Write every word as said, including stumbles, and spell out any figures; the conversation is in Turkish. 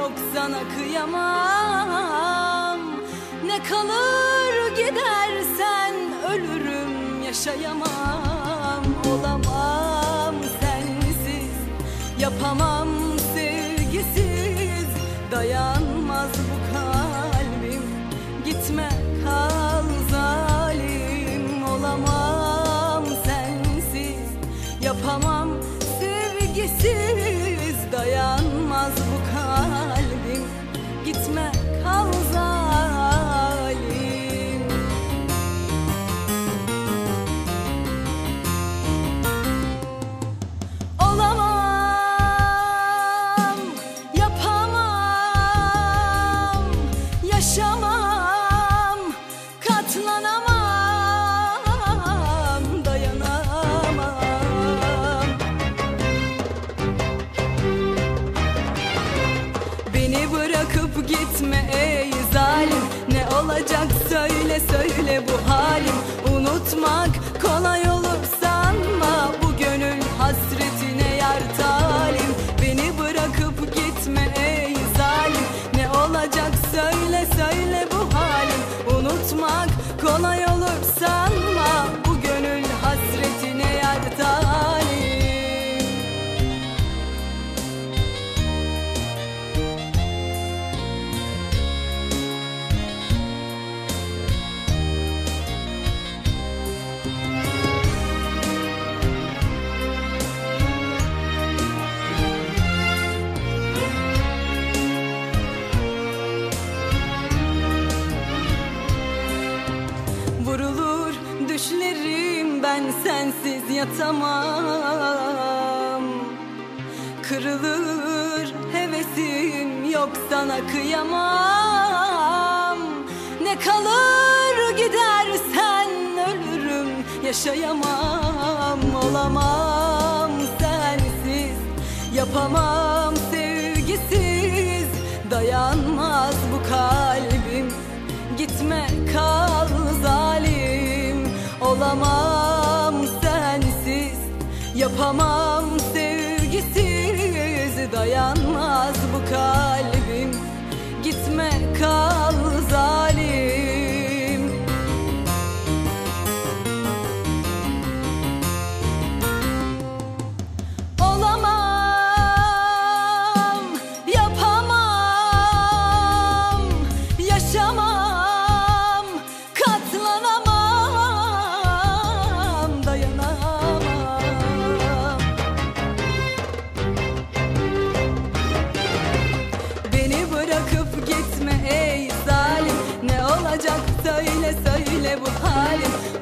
yok sana kıyamam. Ne kalır gidersen ölürüm, yaşayamam. Olamam sensiz, yapamam sevgisiz. Dayanmaz bu kalbim, gitme kal zalim. Olamam sensiz, yapamam sevgisiz. Dayanmaz bu kalbim, gitme kal zalim. Olamam, yapamam, yaşamam, katlanamam, dayanamam. Beni bırakıp gitme ey zalim. Ne olacak söyle söyle bu halim. Unutmak kolay olur sanma, bu gönül hasretine yar talim. Beni bırakıp gitme ey zalim. Ne olacak söyle söyle bu halim. Unutmak kolay olur sanma, bu gönül hasretine yar talim. Vurulur düşlerim, ben sensiz yatamam. Kırılır hevesim, yok sana kıyamam. Ne kalır gidersen ölürüm, yaşayamam. Olamam sensiz, yapamam sevgisiz. Dayanmaz bu kalbim, gitme kal zalim. Olamam sensiz, yapamam sevgisiz. Dayanmaz bu kalbim, gitme kal zalim. Olamam, yapamam, yaşamam, katlanamam, dayanamam. Beni bırakıp gitme ey zalim. Ne olacak söyle söyle bu halim.